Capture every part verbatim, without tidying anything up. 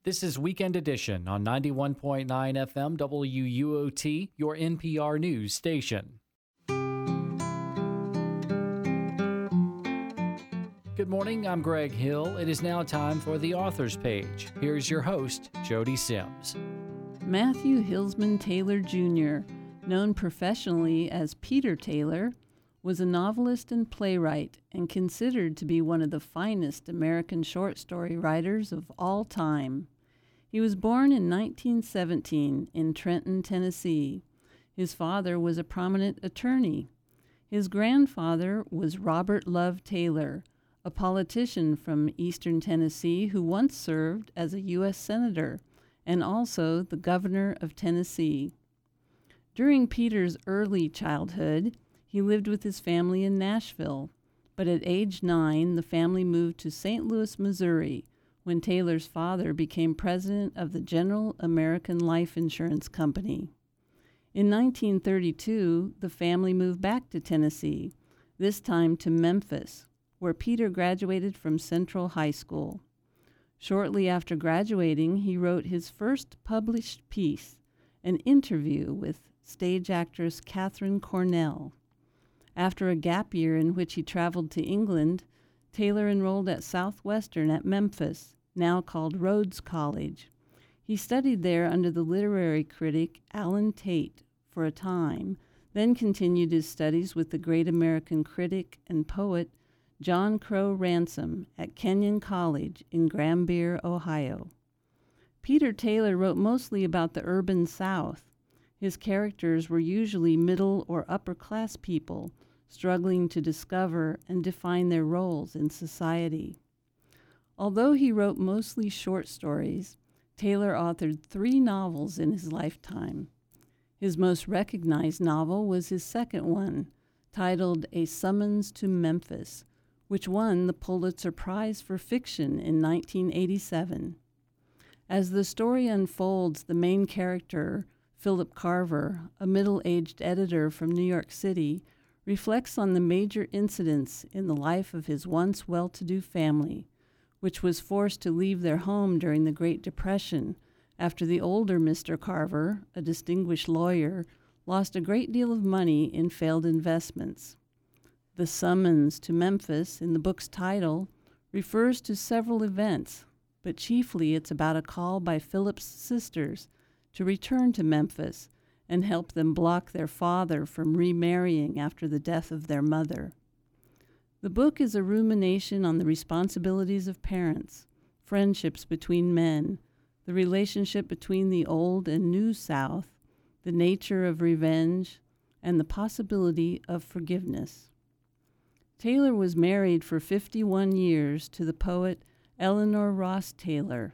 This is Weekend Edition on ninety-one point nine F M W U O T, your N P R news station. Good morning, I'm Greg Hill. It is now time for the Author's Page. Here's your host, Jody Sims. Matthew Hilsman Taylor Junior, known professionally as Peter Taylor, was a novelist and playwright and considered to be one of the finest American short story writers of all time. He was born in nineteen seventeen in Trenton, Tennessee. His father was a prominent attorney. His grandfather was Robert Love Taylor, a politician from eastern Tennessee who once served as a U S Senator and also the governor of Tennessee. During Peter's early childhood, he lived with his family in Nashville, but at age nine, the family moved to Saint Louis, Missouri, when Taylor's father became president of the General American Life Insurance Company. In nineteen thirty-two, the family moved back to Tennessee, this time to Memphis, where Peter graduated from Central High School. Shortly after graduating, he wrote his first published piece, an interview with stage actress Katharine Cornell. After a gap year in which he traveled to England, Taylor enrolled at Southwestern at Memphis, now called Rhodes College. He studied there under the literary critic Alan Tate for a time, then continued his studies with the great American critic and poet John Crow Ransom at Kenyon College in Granbury, Ohio. Peter Taylor wrote mostly about the urban South. His characters were usually middle or upper class people struggling to discover and define their roles in society. Although he wrote mostly short stories, Taylor authored three novels in his lifetime. His most recognized novel was his second one, titled A Summons to Memphis, which won the Pulitzer Prize for Fiction in nineteen eighty-seven. As the story unfolds, the main character, Philip Carver, a middle-aged editor from New York City, reflects on the major incidents in the life of his once well-to-do family, which was forced to leave their home during the Great Depression after the older Mister Carver, a distinguished lawyer, lost a great deal of money in failed investments. The summons to Memphis in the book's title refers to several events, but chiefly it's about a call by Philip's sisters to return to Memphis and help them block their father from remarrying after the death of their mother. The book is a rumination on the responsibilities of parents, friendships between men, the relationship between the old and new South, the nature of revenge, and the possibility of forgiveness. Taylor was married for fifty-one years to the poet Eleanor Ross Taylor.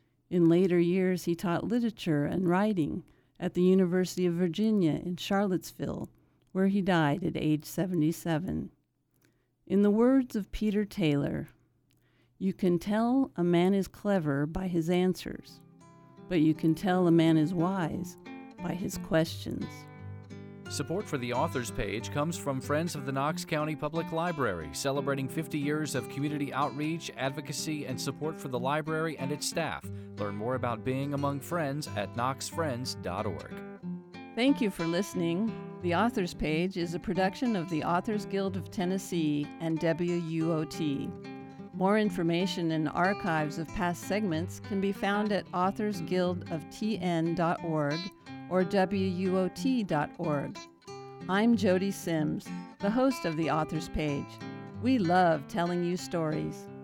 In later years, he taught literature and writing at the University of Virginia in Charlottesville, where he died at age seventy-seven. In the words of Peter Taylor, "You can tell a man is clever by his answers, but you can tell a man is wise by his questions." Support for the Author's Page comes from Friends of the Knox County Public Library, celebrating fifty years of community outreach, advocacy, and support for the library and its staff. Learn more about being among friends at knox friends dot org. Thank you for listening. The Author's Page is a production of the Authors Guild of Tennessee and W U O T. More information and archives of past segments can be found at authors guild of t n dot org or w u o t dot org. I'm Jody Sims, the host of the Author's Page. We love telling you stories.